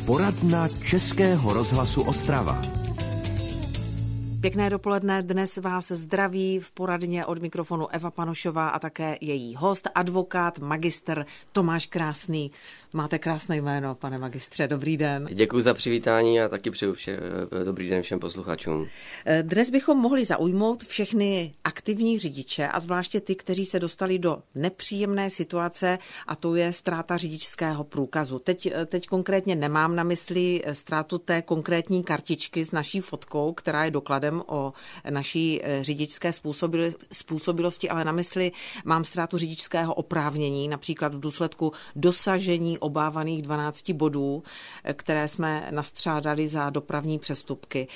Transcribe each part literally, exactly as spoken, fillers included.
Poradna Českého rozhlasu Ostrava. Pěkné dopoledne, dnes vás zdraví v poradně od mikrofonu Eva Panošová a také její host, advokát, magistr Tomáš Krásný. Máte krásné jméno, pane magistře, dobrý den. Děkuji za přivítání a taky přeju vše, dobrý den všem posluchačům. Dnes bychom mohli zaujmout všechny aktivní řidiče a zvláště ty, kteří se dostali do nepříjemné situace, a to je ztráta řidičského průkazu. Teď, teď konkrétně nemám na mysli ztrátu té konkrétní kartičky s naší fotkou, která je dokladem o naší řidičské způsobilosti, ale na mysli mám ztrátu řidičského oprávnění, například v důsledku dosažení obávaných dvanácti bodů, které jsme nastřádali za dopravní přestupky.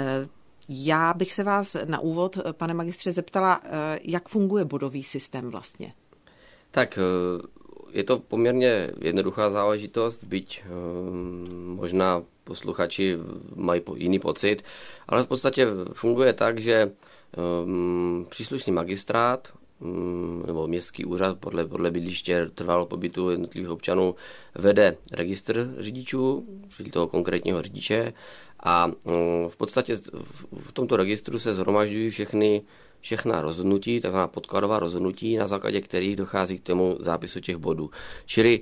Já bych se vás na úvod, pane magistře, zeptala, jak funguje bodový systém vlastně? Tak je to poměrně jednoduchá záležitost, byť možná posluchači mají jiný pocit, ale v podstatě funguje tak, že příslušný magistrát nebo městský úřad podle, podle bydliště trvalého pobytu jednotlivých občanů vede registr řidičů, čili toho konkrétního řidiče, a v podstatě v tomto registru se shromažďují všechny všechna rozhodnutí, takzvaná podkladová rozhodnutí, na základě kterých dochází k tomu zápisu těch bodů. Čili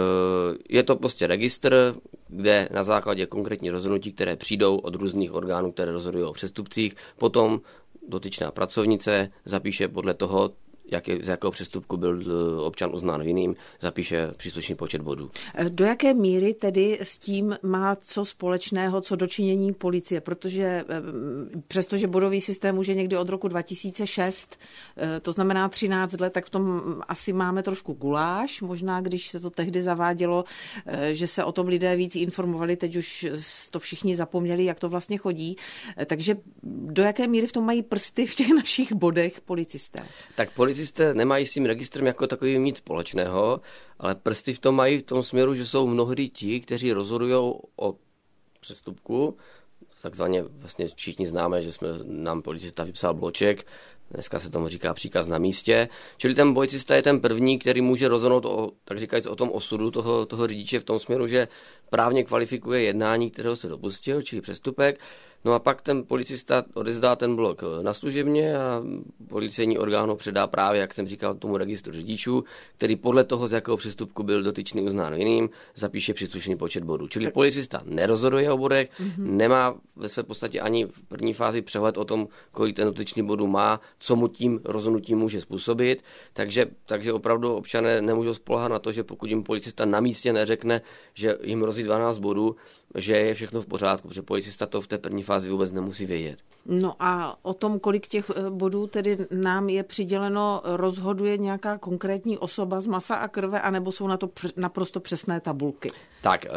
je to prostě registr, kde na základě konkrétních rozhodnutí, které přijdou od různých orgánů, které rozhodují o přestupcích, potom dotyčná pracovnice zapíše podle toho, Jak je, z jakého přestupku byl občan uznán vinným, zapíše příslušný počet bodů. Do jaké míry tedy s tím má co společného, co dočinění policie? Protože přestože bodový systém už je někdy od roku dva tisíce šest, to znamená třináct let, tak v tom asi máme trošku guláš. Možná, když se to tehdy zavádělo, že se o tom lidé víc informovali, teď už to všichni zapomněli, jak to vlastně chodí. Takže do jaké míry v tom mají prsty v těch našich bodech policisté? Tak policisté nemají s tím registrem jako takovým nic společného, ale prsty v tom mají v tom směru, že jsou mnohdy ti, kteří rozhodují o přestupku. Takzvaně vlastně všichni známe, že jsme nám policista vypsal bloček, dneska se tomu říká příkaz na místě. Čili ten policista je ten první, který může rozhodnout o, tak říkajíc, o tom osudu toho, toho řidiče v tom směru, že právně kvalifikuje jednání, kterého se dopustil, čili přestupek. No a pak ten policista odezdá ten blok na služebně a policejní orgán ho předá právě, jak jsem říkal, tomu registru řidičů, který podle toho, z jakého přestupku byl dotyčný uznán vinným, zapíše příslušný počet bodů. Čili tak policista nerozhoduje o bodech, mm-hmm. nemá ve své podstatě ani v první fázi přehled o tom, kolik ten dotyčný bodů má, co mu tím rozhodnutím může způsobit. Takže, takže opravdu občané nemůžou spoléhat na to, že pokud jim policista na místě neřekne, že jim hrozí dvanáct bodů, že je všechno v pořádku, protože policista to v té první fázi vůbec nemusí vědět. No a o tom, kolik těch bodů tedy nám je přiděleno, rozhoduje nějaká konkrétní osoba z masa a krve, anebo jsou na to naprosto přesné tabulky? Tak,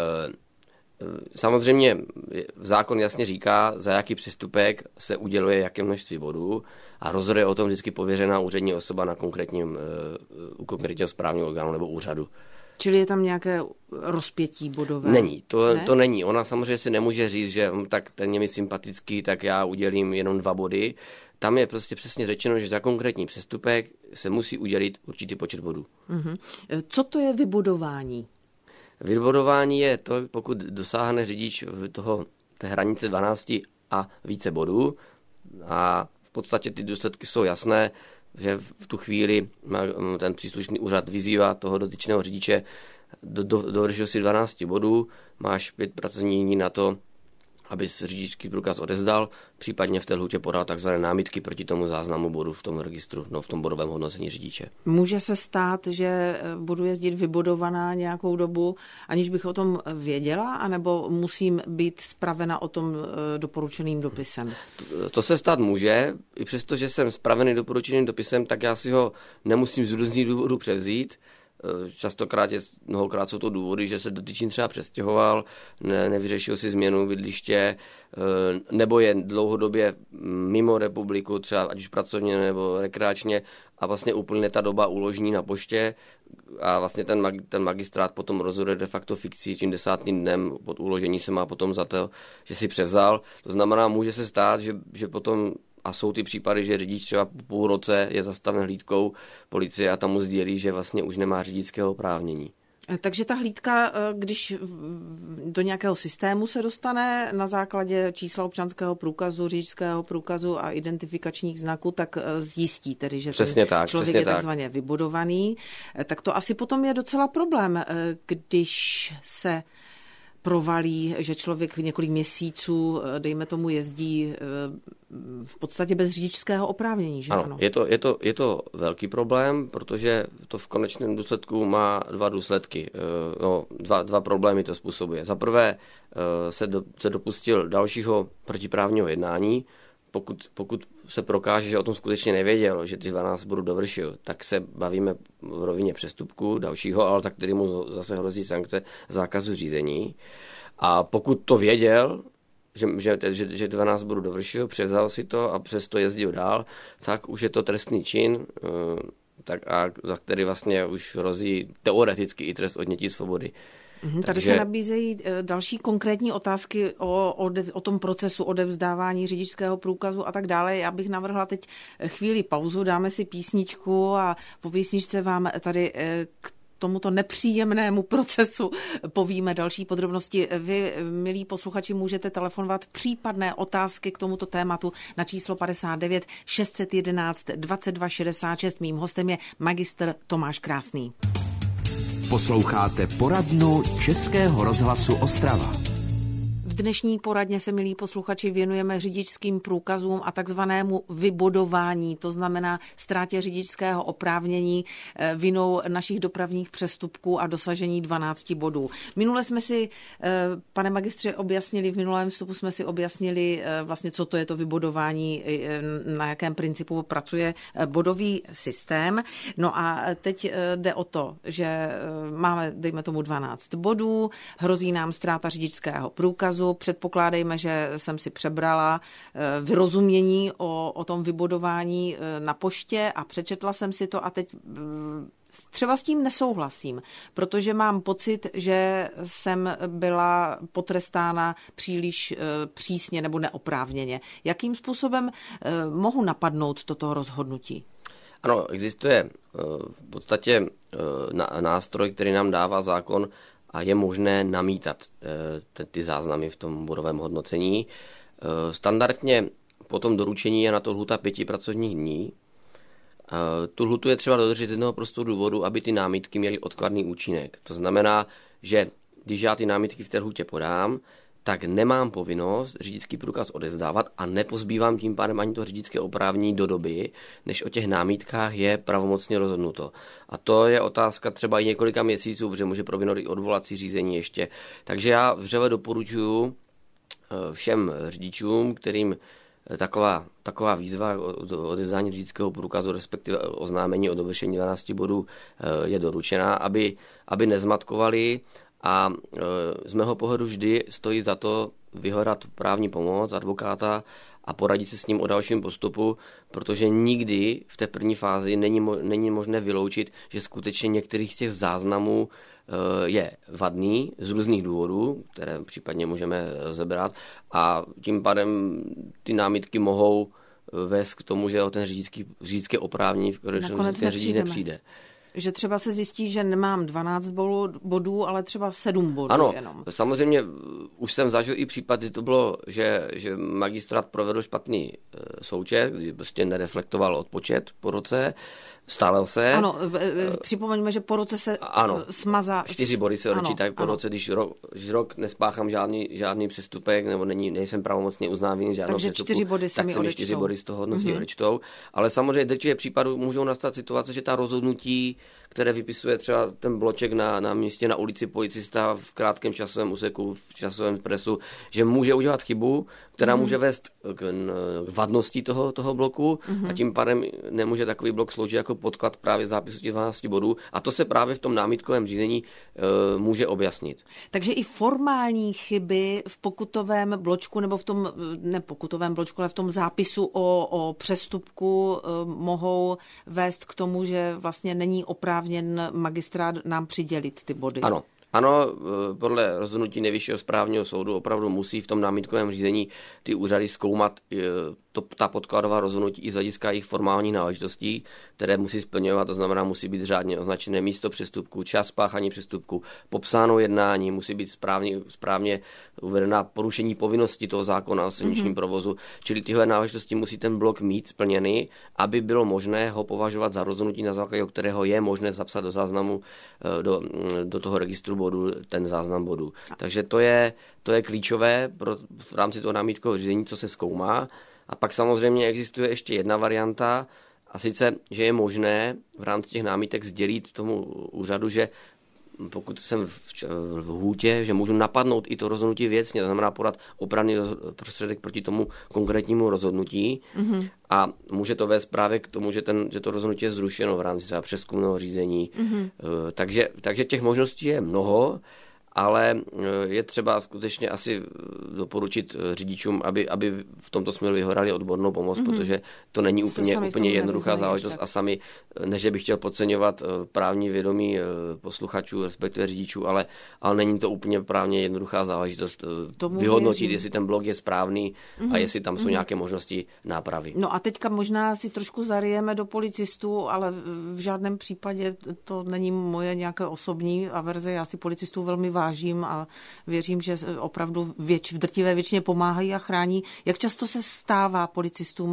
samozřejmě zákon jasně říká, za jaký přestupek se uděluje jaké množství bodů a rozhoduje o tom vždycky pověřená úřední osoba na konkrétním, u konkrétního správního orgánu nebo úřadu. Čili je tam nějaké rozpětí bodové? Není, to, ne? to není. Ona samozřejmě si nemůže říct, že tak ten je mi sympatický, tak já udělím jenom dva body. Tam je prostě přesně řečeno, že za konkrétní přestupek se musí udělit určitý počet bodů. Uh-huh. Co to je vybodování? Vybodování je to, pokud dosáhne řidič toho, té hranice dvanáct a více bodů a v podstatě ty důsledky jsou jasné, že v tu chvíli ten příslušný úřad vyzývá toho dotyčného řidiče, do, do, dovršil si dvanáct bodů, máš pět pracovních dní na to, aby řidičský průkaz odezdal, případně v té lhůtě podal takzvané námitky proti tomu záznamu bodu v tom registru, no v tom bodovém hodnocení řidiče. Může se stát, že budu jezdit vybodovaná nějakou dobu, aniž bych o tom věděla, anebo musím být spravena o tom doporučeným dopisem? To, to se stát může, i přesto, že jsem spravený doporučeným dopisem, tak já si ho nemusím z různých důvodů převzít. Častokrát je, mnohokrát jsou to důvody, že se dotyčný třeba přestěhoval, ne, nevyřešil si změnu bydliště, nebo je dlouhodobě mimo republiku, třeba ať už pracovně nebo rekreačně, a vlastně úplně ta doba uložní na poště a vlastně ten, mag, ten magistrát potom rozhoduje de facto fikcí, tím desátým dnem pod uložení se má potom za to, že si převzal. To znamená, může se stát, že, že potom, a jsou ty případy, že řidič třeba po půl roce je zastaven hlídkou policie a tam mu sdělí, že vlastně už nemá řidičského oprávnění. Takže ta hlídka, když do nějakého systému se dostane na základě čísla občanského průkazu, řidičského průkazu a identifikačních znaků, tak zjistí tedy, že přesně ten tak, člověk je takzvaně vybudovaný. Tak to asi potom je docela problém, když se provalí, že člověk několik měsíců, dejme tomu, jezdí v podstatě bez řidičského oprávnění, že ano? ano? Je to, je to, je to velký problém, protože to v konečném důsledku má dva důsledky. No, dva, dva problémy to způsobuje. Za prvé se, do, se dopustil dalšího protiprávního jednání. Pokud, pokud se prokáže, že o tom skutečně nevěděl, že ty dvanáct bodů dovršil, tak se bavíme v rovině přestupku dalšího, ale za který mu zase hrozí sankce zákazu řízení. A pokud to věděl, že, že, že, že dvanáct bodů dovršil, převzal si to a přesto jezdil dál, tak už je to trestný čin, tak a za který vlastně už hrozí teoreticky i trest odnětí svobody. Tady Takže... se nabízejí další konkrétní otázky o, o, o tom procesu odevzdávání řidičského průkazu a tak dále. Já bych navrhla teď chvíli pauzu, dáme si písničku a po písničce vám tady k tomuto nepříjemnému procesu povíme další podrobnosti. Vy, milí posluchači, můžete telefonovat případné otázky k tomuto tématu na číslo padesát devět šest set jedenáct dvacet dva šedesát šest. Mým hostem je magistr Tomáš Krásný. Posloucháte poradnu Českého rozhlasu Ostrava. V dnešní poradně se, milí posluchači, věnujeme řidičským průkazům a takzvanému vybodování, to znamená ztrátě řidičského oprávnění vinou našich dopravních přestupků a dosažení dvanácti bodů. Minule jsme si, pane magistře, objasnili, v minulém vstupu jsme si objasnili vlastně, co to je to vybodování, na jakém principu pracuje bodový systém. No a teď jde o to, že máme, dejme tomu, dvanáct bodů, hrozí nám ztráta řidičského průkazu. Předpokládejme, že jsem si přebrala vyrozumění o, o tom vybudování na poště a přečetla jsem si to a teď třeba s tím nesouhlasím, protože mám pocit, že jsem byla potrestána příliš přísně nebo neoprávněně. Jakým způsobem mohu napadnout toto rozhodnutí? Ano, existuje v podstatě nástroj, který nám dává zákon, a je možné namítat ty záznamy v tom bodovém hodnocení. Standardně po tom doručení je na to lhůta pěti pracovních dní. Tu lhůtu je třeba dodržet z jednoho prostého důvodu, aby ty námitky měly odkladný účinek. To znamená, že když já ty námitky v té lhůtě podám, tak nemám povinnost řidičský průkaz odevzdávat a nepozbývám tím pádem ani to řidičské oprávnění do doby, než o těch námitkách je pravomocně rozhodnuto. A to je otázka třeba i několika měsíců, protože může proběhnout i odvolací řízení ještě. Takže já vřele doporučuji všem řidičům, kterým taková, taková výzva o odevzdání řidičského průkazu, respektive oznámení o dovršení dvanácti bodů je doručená, aby, aby nezmatkovali. A z mého pohledu vždy stojí za to vyhledat právní pomoc advokáta a poradit se s ním o dalším postupu, protože nikdy v té první fázi není, mo- není možné vyloučit, že skutečně některých z těch záznamů je vadný z různých důvodů, které případně můžeme zebrat, a tím pádem ty námitky mohou vést k tomu, že o ten řidičský, řidičské oprávnění v konečném řidič nepřijde. Že třeba se zjistí, že nemám dvanáct bodů, ale třeba sedm bodů ano, jenom. Samozřejmě už jsem zažil i případ, kdy to bylo, že, že magistrát provedl špatný součet, kdy prostě nereflektoval odpočet po roce, stalo se. Ano, připomeňme, že po roce se ano, smazá. Čtyři body se odečítají po roce, když rok, když rok nespáchám žádný, žádný přestupek, nebo není, nejsem pravomocně uznávaný žádnou Takže přestupku, čtyři body se tak mi se mi čtyři body z toho hodnocení mm-hmm. odečtou. Ale samozřejmě v drtivé případu můžou nastat situace, že ta rozhodnutí, které vypisuje třeba ten bloček na, na místě, na ulici policista v krátkém časovém úseku, v časovém presu, že může udělat chybu, která mm. může vést k, k vadnosti toho, toho bloku mm. a tím pádem nemůže takový blok sloužit jako podklad právě zápisu těch dvanácti bodů. A to se právě v tom námitkovém řízení e, může objasnit. Takže i formální chyby v pokutovém bločku nebo v tom, ne pokutovém bločku, ale v tom zápisu o, o přestupku e, mohou vést k tomu, že vlastně není oprávněn magistrát nám přidělit ty body. Ano. Ano, podle rozhodnutí Nejvyššího správního soudu opravdu musí v tom námitkovém řízení ty úřady zkoumat to to, ta podkladová rozhodnutí i z hlediska jejich formální náležitostí, které musí splňovat, to znamená, musí být řádně označené místo přestupku, čas páchání přestupku, popsáno jednání, musí být správně, správně uvedená porušení povinnosti toho zákona o silničním mm-hmm. provozu, čili tyhle náležitosti musí ten blok mít splněný, aby bylo možné ho považovat za rozhodnutí, na základě kterého je možné zapsat do záznamu, do, do toho registru bodů ten záznam bodů. Takže to je, to je klíčové pro, v rámci toho námitkového řízení, co se zkoumá. A pak samozřejmě existuje ještě jedna varianta, a sice, že je možné v rámci těch námitek sdělit tomu úřadu, že pokud jsem v, v lhůtě, že můžu napadnout i to rozhodnutí věcně, to znamená podat opravný prostředek proti tomu konkrétnímu rozhodnutí mm-hmm. a může to vést právě k tomu, že, ten, že to rozhodnutí je zrušeno v rámci třeba přezkumného řízení. Mm-hmm. Takže, takže těch možností je mnoho, ale je třeba skutečně asi doporučit řidičům, aby, aby v tomto směru vyhledali odbornou pomoc, mm-hmm. protože to není úplně, úplně jednoduchá záležitost a sami, než bych chtěl podceňovat právní vědomí posluchačů, respektive řidičů, ale, ale není to úplně právně jednoduchá záležitost Tomu vyhodnotit, věřím. Jestli ten blok je správný mm-hmm. a jestli tam jsou mm-hmm. nějaké možnosti nápravy. No a teďka možná si trošku zarijeme do policistů, ale v žádném případě to není moje nějaké osobní averze, já si policistů velmi vážím a věřím, že opravdu věč, v drtivé většině pomáhají a chrání. Jak často se stává policistům,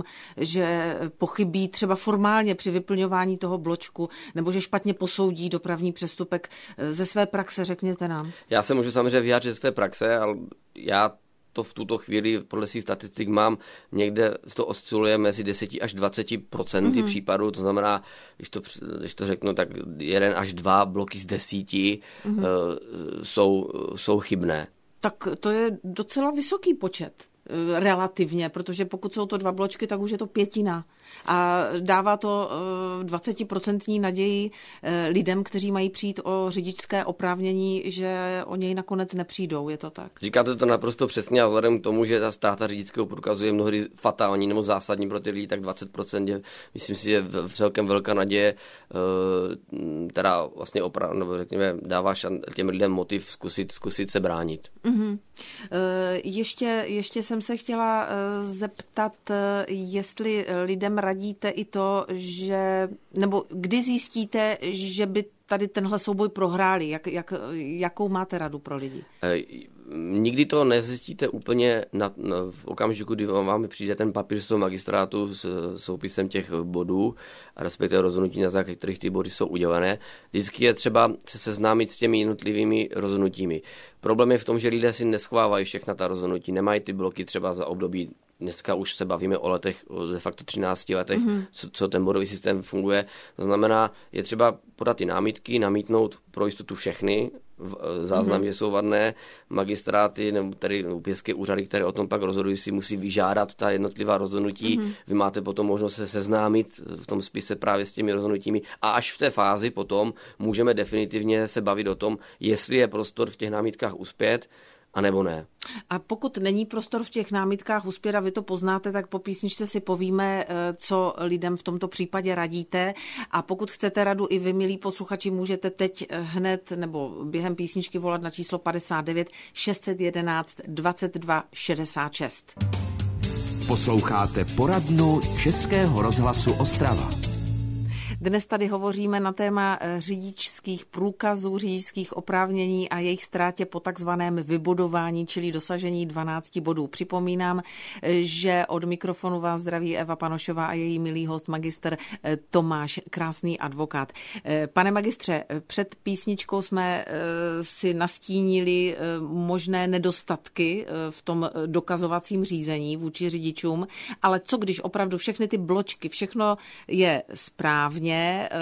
že pochybí třeba formálně při vyplňování toho bločku, nebo že špatně posoudí dopravní přestupek? Ze své praxe řekněte nám. Já se můžu samozřejmě vyjádřit ze své praxe, ale já to v tuto chvíli podle svých statistik mám někde, to osciluje mezi deset až dvacet procent mm-hmm. případů, to znamená, když to, když to řeknu, tak jeden až dva bloky z desíti mm-hmm. uh, jsou, jsou chybné. Tak to je docela vysoký počet relativně, protože pokud jsou to dva bločky, tak už je to pětina. A dává to dvacetiprocentní naději lidem, kteří mají přijít o řidičské oprávnění, že o něj nakonec nepřijdou, je to tak? Říkáte to naprosto přesně a vzhledem k tomu, že ta ztráta řidičského průkazu je mnohdy fatální nebo zásadní pro ty lidi, tak dvacet procent je, myslím si, je celkem velká naděje, která vlastně opravdu, nebo řekněme, dává těm lidem motiv zkusit, zkusit se bránit. Mm-hmm. Ještě, ještě jsem se chtěla zeptat, jestli lidem radíte i to, že, nebo kdy zjistíte, že by tady tenhle souboj prohráli, jak, jak, jakou máte radu pro lidi? Nikdy to nezjistíte úplně na, na, v okamžiku, kdy vám přijde ten papír z toho magistrátu s soupisem těch bodů a respektive rozhodnutí, na základě kterých ty body jsou udělené. Vždycky je třeba se seznámit s těmi jednotlivými rozhodnutími. Problém je v tom, že lidé si neschovávají všechna ta rozhodnutí, nemají ty bloky třeba za období. Dneska už se bavíme o letech, o de facto třinácti letech, mm-hmm. co, co ten bodový systém funguje. To znamená, je třeba podat ty námitky, namítnout pro jistotu všechny, záznam, mm-hmm. že jsou vadné, magistráty nebo tady úpěstské úřady, které o tom pak rozhodují, si musí vyžádat ta jednotlivá rozhodnutí. Mm-hmm. Vy máte potom možnost se seznámit v tom spise právě s těmi rozhodnutími a až v té fázi potom můžeme definitivně se bavit o tom, jestli je prostor v těch námitkách uspět, a nebo ne. A pokud není prostor v těch námitkách uspět a vy to poznáte, tak po písničce si povíme, co lidem v tomto případě radíte. A pokud chcete radu i vy, milí posluchači, můžete teď hned nebo během písničky volat na číslo padesát devět šest jedna jedna dvacet dva šedesát šest. Posloucháte poradnu Českého rozhlasu Ostrava. Dnes tady hovoříme na téma řidičských průkazů, řidičských oprávnění a jejich ztrátě po takzvaném vybudování, čili dosažení dvanácti bodů. Připomínám, že od mikrofonu vás zdraví Eva Panošová a její milý host magistr Tomáš Krásný, advokát. Pane magistře, před písničkou jsme si nastínili možné nedostatky v tom dokazovacím řízení vůči řidičům, ale co když opravdu všechny ty bločky, všechno je správně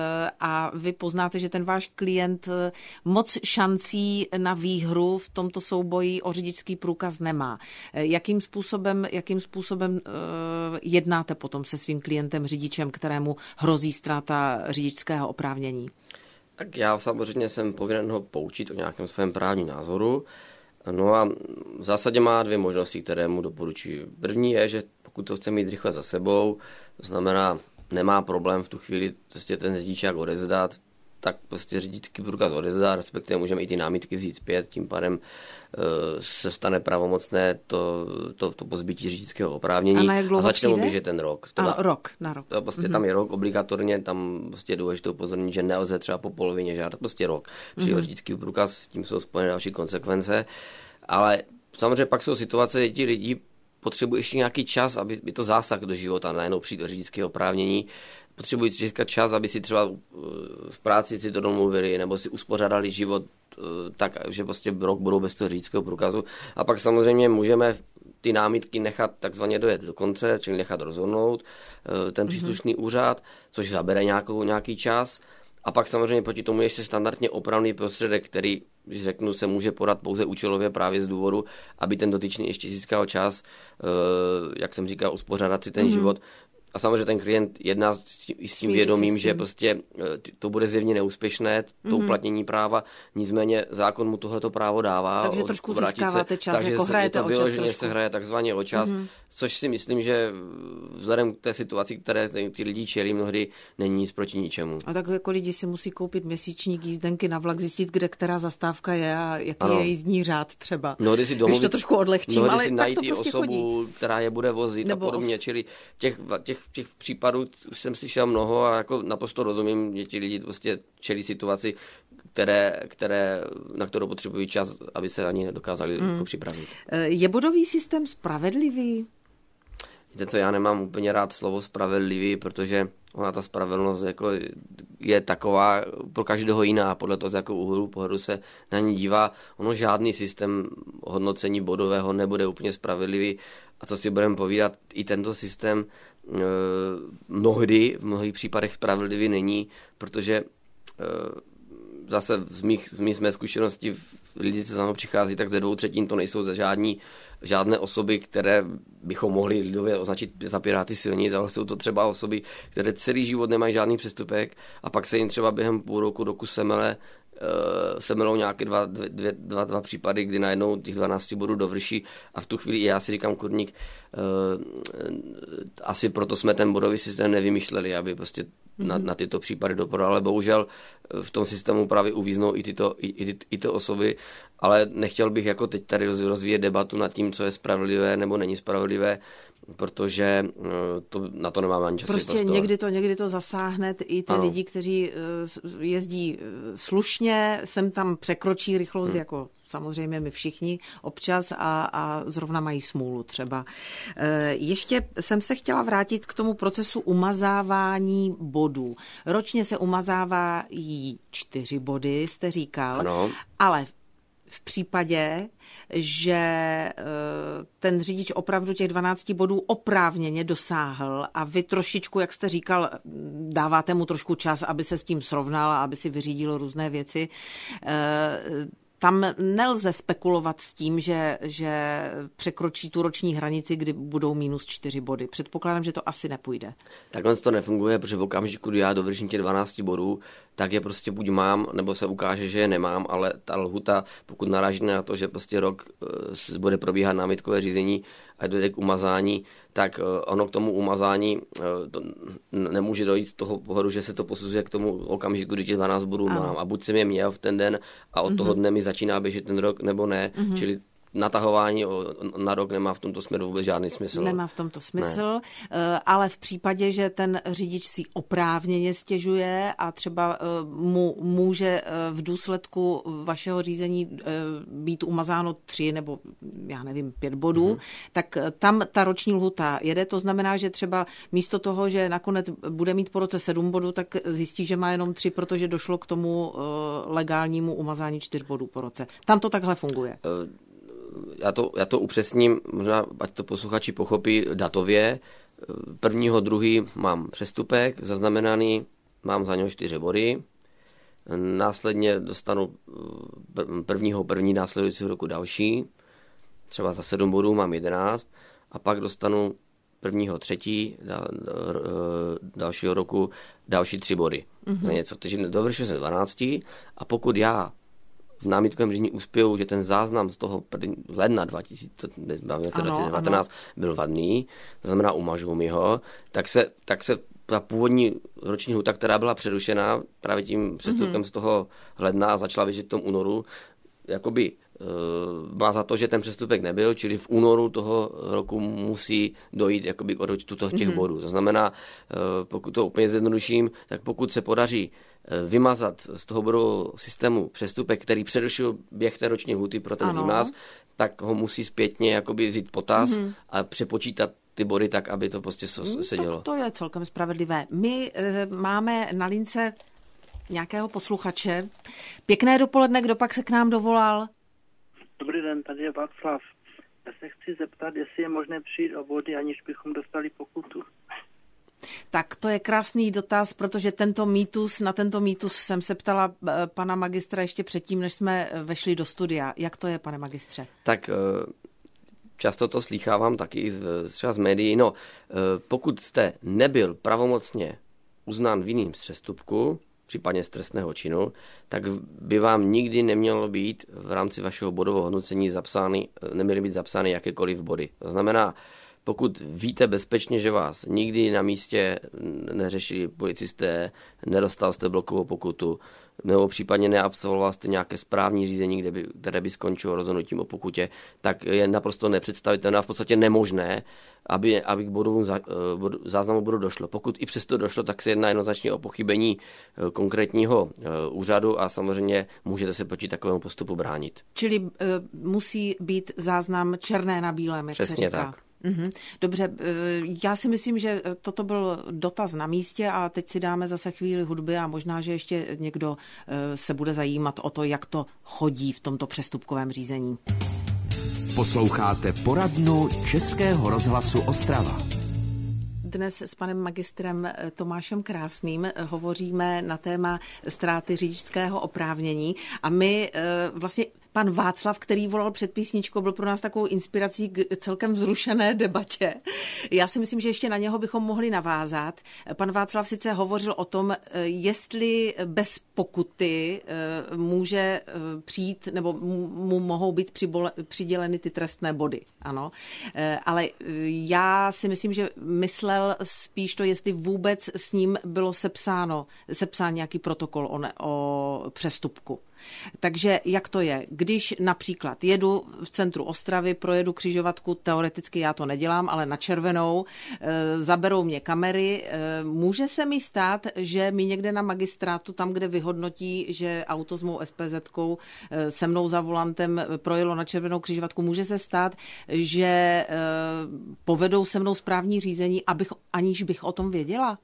a vy poznáte, že ten váš klient moc šancí na výhru v tomto souboji o řidičský průkaz nemá. Jakým způsobem, jakým způsobem jednáte potom se svým klientem, řidičem, kterému hrozí ztráta řidičského oprávnění? Tak já samozřejmě jsem povinen ho poučit o nějakém svém právním názoru. No a v zásadě má dvě možnosti, které mu doporučuji. První je, že pokud to chce mít rychle za sebou, to znamená, nemá problém v tu chvíli prostě ten řidičák odevzdat, tak prostě řidičský průkaz odezdá, respektive můžeme i ty námitky vzít zpět, tím pádem se stane pravomocné to, to, to pozbytí řidičského oprávnění a, a začne mu běžet ten rok. Teda, ano, rok, na rok. To prostě mm-hmm. tam je rok obligatorně, tam prostě je důležité upozornit, že nelze třeba po polovině žádat, prostě rok. Přijde mm-hmm. řidičský průkaz, s tím jsou spojené další konsekvence, ale samozřejmě pak jsou situace, že ti lidi potřebují ještě nějaký čas, aby je to zásah do života, najednou přijít do řidičského oprávnění, potřebují získat čas, aby si třeba v práci si to domluvili, nebo si uspořádali život tak, že prostě rok budou bez toho řidičského průkazu. A pak samozřejmě můžeme ty námitky nechat takzvaně dojet do konce, čili nechat rozhodnout ten příslušný mm-hmm. úřad, což zabere nějakou, nějaký čas. A pak samozřejmě proti tomu ještě standardně opravný prostředek, který, když řeknu, se může podat pouze účelově právě z důvodu, aby ten dotyčný ještě získal čas, jak jsem říkal, uspořádat si ten mm-hmm. život. A samozřejmě ten klient jedná s tím, s tím vědomím, že prostě to bude zjevně neúspěšné, to mm-hmm. uplatnění práva, nicméně zákon mu tohleto právo dává. Takže trošku získáváte čas, takže jako hrajete to o čas vyloženě trošku. se hraje takzvaně o čas, mm-hmm. což si myslím, že vzhledem k té situaci, které ty lidi čelí mnohdy, není nic proti ničemu. A tak jako lidi si musí koupit měsíčník jízdenky na vlak, zjistit, kde která zastávka je a jaký ano. je jízdní řád třeba. Mnohdy si domluvit, když to trošku odlehčím, mnohdy ale si tak najít to i prostě osobu, chodí. která je bude vozit nebo a podobně, čili těch, těch, těch případů už jsem slyšel mnoho a jako naprosto rozumím, že ti lidi prostě čelí situaci, které, které, na kterou potřebují čas, aby se ani dokázali mm. jako připravit. Je bodový systém spravedlivý? Víte co, já nemám úplně rád slovo spravedlivý, protože ona ta spravedlnost jako je taková pro každého jiná, podle toho, z jakou úhlu pohledu se na ní dívá. Ono žádný systém hodnocení bodového nebude úplně spravedlivý a co si budeme povídat, i tento systém e, mnohdy, v mnohých případech spravedlivý není, protože e, zase z mých, z mých mé zkušenosti lidi, co za mnou přichází, tak ze dvou třetin to nejsou za žádní, žádné osoby, které bychom mohli lidově označit za piráty silnic, ale jsou to třeba osoby, které celý život nemají žádný přestupek a pak se jim třeba během půl roku, roku semele, uh, semelou nějaké dva, dvě, dva, dva případy, kdy najednou těch dvanáct bodů dovrší a v tu chvíli já si říkám, kurník, uh, asi proto jsme ten bodový systém nevymýšleli, aby prostě na, na tyto případy dopadlo, ale bohužel v tom systému právě uvíznou i tyto, i, i, i ty osoby, ale nechtěl bych jako teď tady rozvíjet debatu nad tím, co je spravedlivé nebo není spravedlivé, protože to, na to nemáme ani čas. Prostě někdy to, někdy to zasáhne i ty ano. lidi, kteří jezdí slušně, sem tam překročí rychlost, hmm. jako samozřejmě my všichni občas a, a zrovna mají smůlu třeba. Ještě jsem se chtěla vrátit k tomu procesu umazávání bodů. Ročně se umazávají čtyři body, jste říkal, ano. ale v případě, že ten řidič opravdu těch dvanáct bodů oprávněně dosáhl a vy trošičku, jak jste říkal, dáváte mu trošku čas, aby se s tím srovnal a aby si vyřídil různé věci, tam nelze spekulovat s tím, že, že překročí tu roční hranici, kdy budou minus čtyři body. Předpokládám, že to asi nepůjde. Takhle to nefunguje, protože v okamžiku, kdy já dovrším těch dvanáct bodů, tak je prostě buď mám, nebo se ukáže, že je nemám, ale ta lhuta, pokud naráží na to, že prostě rok bude probíhat námitkové řízení a dojde k umazání, tak ono k tomu umazání to nemůže dojít z toho pohledu, že se to posuzuje k tomu okamžiku, kdy těch dvanáct bodů ano. mám. A buď jsem je měl v ten den a od mm-hmm. toho dne mi začíná běžet ten rok, nebo ne. Mm-hmm. Čili natahování na rok nemá v tomto směru vůbec žádný smysl. Nemá v tomto smysl, ne. Ale v případě, že ten řidič si oprávněně stěžuje a třeba mu může v důsledku vašeho řízení být umazáno tři nebo já nevím, pět bodů, mm-hmm. tak tam ta roční lhuta jede. To znamená, že třeba místo toho, že nakonec bude mít po roce sedm bodů, tak zjistí, že má jenom tři, protože došlo k tomu legálnímu umazání čtyř bodů po roce. Tam to takhle funguje. Uh... Já to, já to upřesním, možná ať to posluchači pochopí datově. Prvního, druhý mám přestupek zaznamenaný, mám za něho čtyři body. Následně dostanu prvního, první následujícího roku další, třeba za sedm bodů mám jedenáct a pak dostanu prvního, třetí, dalšího roku další tři body. Mm-hmm. Za něco. Takže dovršil jsem dvanácti a pokud já v námitkovém řízení uspějou, že ten záznam z toho ledna dva tisíce devatenáct byl vadný, to znamená umažu mi ho, tak se, tak se v ta původní roční lhůta, která byla přerušena právě tím přestupkem mm-hmm. z toho ledna a začala běžet v tom únoru, jakoby má za to, že ten přestupek nebyl, čili v únoru toho roku musí dojít jakoby k odečtu těch mm-hmm. bodů. To znamená, pokud to úplně zjednoduším, tak pokud se podaří vymazat z toho bodového systému přestupek, který přerušil běh té roční lhůty pro ten výmaz, tak ho musí zpětně jakoby vzít potaz mm-hmm. a přepočítat ty body tak, aby to prostě sedělo. To, to je celkem spravedlivé. My e, máme na lince nějakého posluchače. Pěkné dopoledne, kdo pak se k nám dovolal? Dobrý den, tady je Václav. Já se chci zeptat, jestli je možné přijít o body, aniž bychom dostali pokutu. Tak to je krásný dotaz, protože tento mýtus, na tento mýtus jsem se ptala pana magistra ještě předtím, než jsme vešli do studia. Jak to je, pane magistře? Tak často to slýchávám taky třeba z médií. No, pokud jste nebyl pravomocně uznán vinným z přestupku, případně z trestného činu, tak by vám nikdy nemělo být v rámci vašeho bodového hodnocení zapsány, neměly být zapsány jakékoliv body. To znamená, pokud víte bezpečně, že vás nikdy na místě neřešili policisté, nedostal jste blokovou pokutu, nebo případně neabsolvoval jste nějaké správní řízení, kde by, které by skončilo rozhodnutím o pokutě, tak je naprosto nepředstavitelné a v podstatě nemožné, aby, aby k bodovým zá, bod, záznamu bodu došlo. Pokud i přesto došlo, tak se jedná jednoznačně o pochybení konkrétního úřadu a samozřejmě můžete se proti takovému postupu bránit. Čili uh, musí být záznam černé na bílém, jak Přesně se říká. Tak. Dobře, já si myslím, že toto byl dotaz na místě a teď si dáme zase chvíli hudby a možná, že ještě někdo se bude zajímat o to, jak to chodí v tomto přestupkovém řízení. Posloucháte poradnu Českého rozhlasu Ostrava. Dnes s panem magistrem Tomášem Krásným hovoříme na téma ztráty řidičského oprávnění a my vlastně pan Václav, který volal před písničkou, byl pro nás takovou inspirací k celkem vzrušené debatě. Já si myslím, že ještě na něho bychom mohli navázat. Pan Václav sice hovořil o tom, jestli bez pokuty může přijít, nebo mu mohou být přiděleny ty trestné body. Ano. Ale já si myslím, že myslel spíš to, jestli vůbec s ním bylo sepsáno, sepsán nějaký protokol o, ne, o přestupku. Takže jak to je? Když například jedu v centru Ostravy, projedu křižovatku, teoreticky já to nedělám, ale na červenou, e, zaberou mě kamery, e, může se mi stát, že mi někde na magistrátu, tam, kde vyhodnotí, že auto s mou SPZkou e, se mnou za volantem projelo na červenou křižovatku, může se stát, že e, povedou se mnou správní řízení, abych, aniž bych o tom věděla?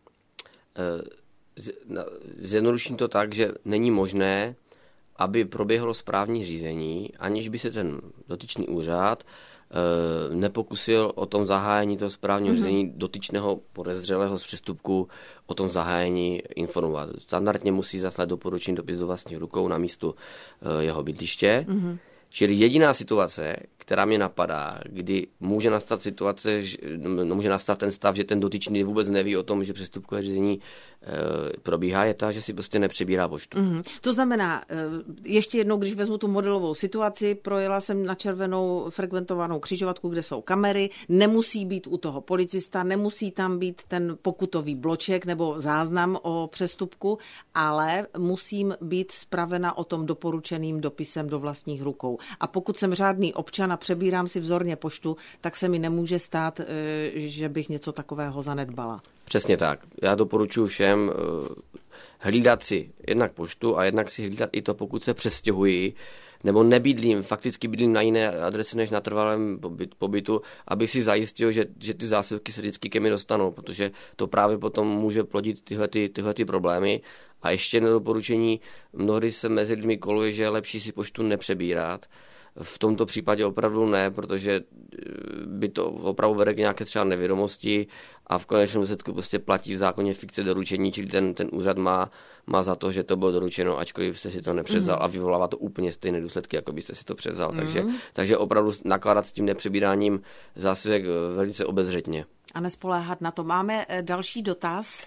E, zjednoduším to tak, že není možné, aby proběhlo správní řízení, aniž by se ten dotyčný úřad e, nepokusil o tom zahájení toho správního mm-hmm. řízení dotyčného podezřelého z přestupku o tom zahájení informovat. Standardně musí zaslat doporučený dopis do vlastních rukou na místu e, jeho bydliště. Mm-hmm. Čili jediná situace, která mě napadá, kdy může nastat situace, může nastat ten stav, že ten dotyčný vůbec neví o tom, že přestupkové řízení e, probíhá, je ta, že si prostě nepřebírá poštu. Mm-hmm. To znamená, ještě jednou, když vezmu tu modelovou situaci, projela jsem na červenou frekventovanou křižovatku, kde jsou kamery, nemusí být u toho policista, nemusí tam být ten pokutový bloček nebo záznam o přestupku, ale musím být spravena o tom doporučeným dopisem do vlastních rukou. A pokud jsem řádný občan a přebírám si vzorně poštu, tak se mi nemůže stát, že bych něco takového zanedbala. Přesně tak. Já doporučuji všem hlídat si jednak poštu a jednak si hlídat i to, pokud se přestěhuji, nebo nebydlím, fakticky bydlím na jiné adrese než na trvalém pobytu, abych si zajistil, že, že ty zásilky se vždycky ke mně dostanou, protože to právě potom může plodit tyhle, ty, tyhle ty problémy. A ještě jedno doporučení, mnohdy se mezi lidmi koluje, že je lepší si poštu nepřebírat. V tomto případě opravdu ne, protože by to opravdu vede k nějaké třeba nevědomosti a v konečném důsledku prostě platí v zákoně fikce doručení, čili ten, ten úřad má, má za to, že to bylo doručeno, ačkoliv jste si to nepřevzal mm. a vyvolává to úplně stejné důsledky, jako byste si to převzal. Mm. Takže, takže opravdu nakládat s tím nepřebíráním zásilek velice obezřetně. A nespoléhat na to. Máme další dotaz.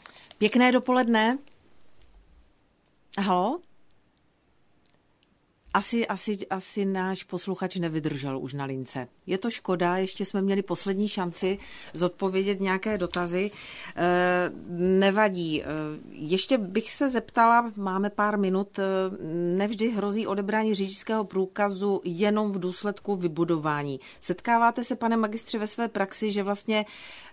Pěkné dopoledne. Haló? Asi, asi, asi náš posluchač nevydržel už na lince. Je to škoda, ještě jsme měli poslední šanci zodpovědět nějaké dotazy. E, nevadí. E, ještě bych se zeptala, máme pár minut, e, nevždy hrozí odebrání řidičského průkazu jenom v důsledku vybudování. Setkáváte se, pane magistře, ve své praxi, že vlastně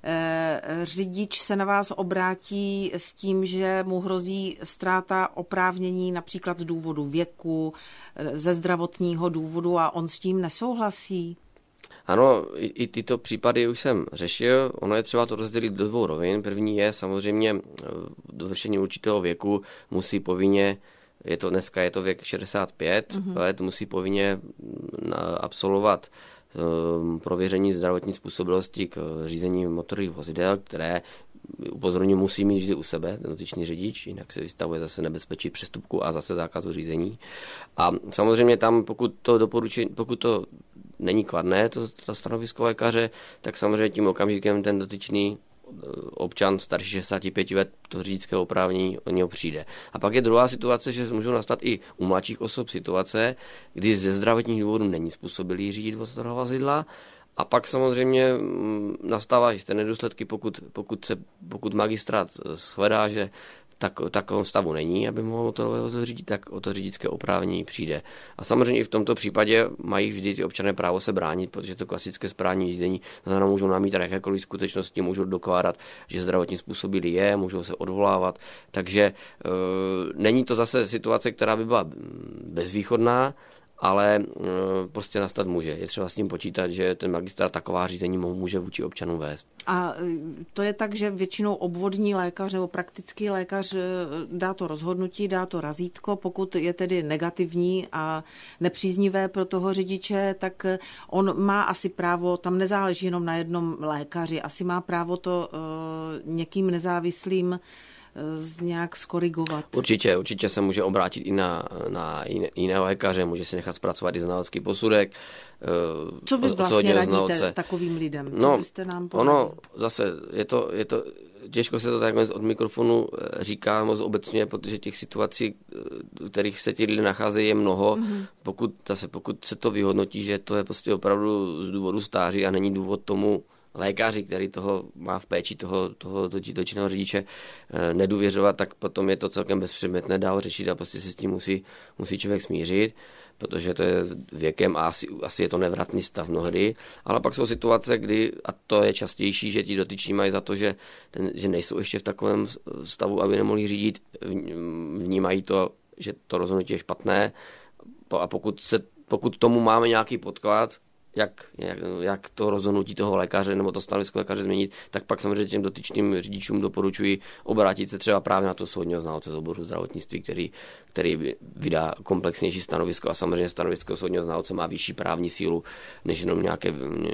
e, řidič se na vás obrátí s tím, že mu hrozí ztráta oprávnění například z důvodu věku, ze zdravotního důvodu a on s tím nesouhlasí? Ano, i, i tyto případy už jsem řešil. Ono je třeba to rozdělit do dvou rovin. První je samozřejmě dovršení určitého věku musí povinně, je to dneska je to věk šedesát pět mm-hmm. let, musí povinně absolvovat um, prověření zdravotní způsobilosti k řízení motorových vozidel, které upozorňuji, musí mít vždy u sebe ten dotyčný řidič, jinak se vystavuje zase nebezpečí přestupku a zase zákazu řízení. A samozřejmě tam, pokud to doporučení, pokud to není kladné, to, to stanovisko lékaře, tak samozřejmě tím okamžikem ten dotyčný občan starší šedesát pět let to řidičské oprávnění o něho přijde. A pak je druhá situace, že můžou nastat i u mladších osob situace, kdy ze zdravotních důvodů není způsobilý řídit motorová vozidla. A pak samozřejmě nastává jisté nedůsledky, pokud, pokud, se, pokud magistrát shledá, že tak, takovém stavu není, aby mohl motorové vozidlo řídit, tak o to řidičské oprávnění přijde. A samozřejmě i v tomto případě mají vždy ty občané právo se bránit, protože to klasické správní řízení znamená, můžou namítat jakékoliv skutečnosti, můžou dokládat, že zdravotní způsobilý je, můžou se odvolávat. Takže e, není to zase situace, která by byla bezvýchodná, ale e, prostě nastat může. Je třeba s tím počítat, že ten magistrát taková řízení může vůči občanům vést. A to je tak, že většinou obvodní lékař nebo praktický lékař dá to rozhodnutí, dá to razítko, pokud je tedy negativní a nepříznivé pro toho řidiče, tak on má asi právo, tam nezáleží jenom na jednom lékaři, asi má právo to uh, někým nezávislým nějak skorigovat. Určitě, určitě se může obrátit i na, na jiné lékaře, může si nechat zpracovat i znalecký posudek. Co bys vlastně radíte znalce. Takovým lidem? Co no, byste nám poradili? Ono zase, je to, je to, těžko se to takhle od mikrofonu říká, moc obecně, protože těch situací, kterých se ti lidé nacházejí, je mnoho. Mm-hmm. Pokud, zase, pokud se to vyhodnotí, že to je prostě opravdu z důvodu stáří a není důvod tomu lékaři, který toho má v péči, toho, toho dotyčného řidiče, nedůvěřovat, tak potom je to celkem bezpředmětné dál řešit a prostě se s tím musí, musí člověk smířit, protože to je věkem a asi, asi je to nevratný stav mnohdy. Ale pak jsou situace, kdy, a to je častější, že ti dotyční mají za to, že, ten, že nejsou ještě v takovém stavu, aby nemohli řídit, vnímají to, že to rozhodnutí je špatné a pokud, se, pokud tomu máme nějaký podklad, Jak, jak, jak to rozhodnutí toho lékaře nebo to stanovisko lékaře změnit, tak pak samozřejmě těm dotyčným řidičům doporučuji obrátit se třeba právě na to soudního znalce z oboru zdravotnictví, který, který vydá komplexnější stanovisko a samozřejmě stanovisko soudního znalce má vyšší právní sílu než jenom nějaké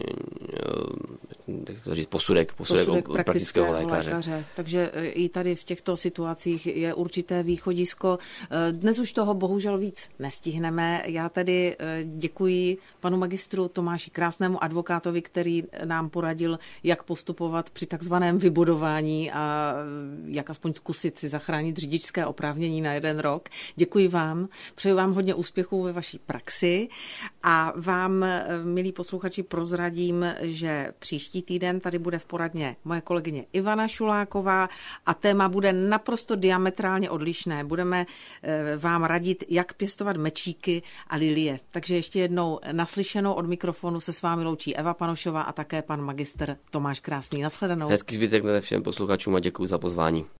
říct, posudek, posudek, posudek praktického, praktického lékaře. lékaře. Takže i tady v těchto situacích je určité východisko. Dnes už toho bohužel víc nestihneme. Já tedy děkuji panu magistru Tomáši Krásnému, advokátovi, který nám poradil, jak postupovat při takzvaném vybudování a jak aspoň zkusit si zachránit řidičské oprávnění na jeden rok. Děkuji vám, přeju vám hodně úspěchů ve vaší praxi a vám, milí posluchači, prozradím, že příští týden tady bude v poradně moje kolegyně Ivana Šuláková a téma bude naprosto diametrálně odlišné. Budeme vám radit, jak pěstovat mečíky a lilie. Takže ještě jednou naslyšenou od mikrofonu se s vámi loučí Eva Panošová a také pan magistr Tomáš Krásný. Nashledanou. Hezký zbytek všem posluchačům a děkuji za pozvání.